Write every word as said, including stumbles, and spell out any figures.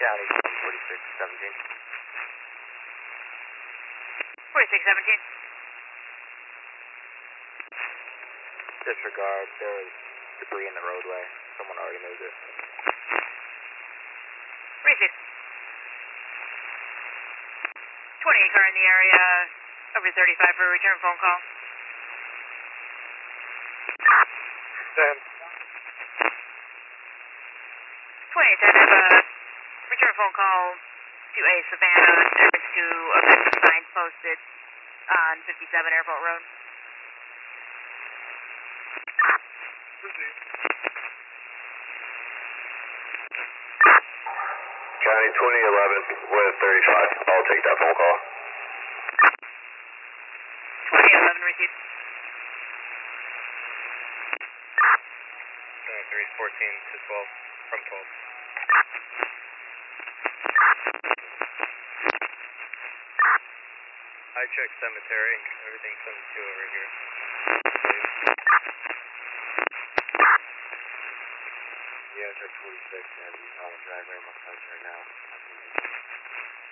County forty-six seventeen. forty-six seventeen. Disregard, there was debris in the roadway. Someone already moved it. Receive. twenty-eight car in the area, over thirty-five for a return phone call. Sam. twenty-eight ten, I have a return phone call to A Savannah, service to offensive signs posted on fifty-seven Airport Road. County twenty eleven with thirty-five. I'll take that phone call. twenty eleven received. three fourteen to twelve, from twelve. I checked cemetery. Everything's seventy-two over here. Yeah, check forty-six and on the driver. I'm on right now.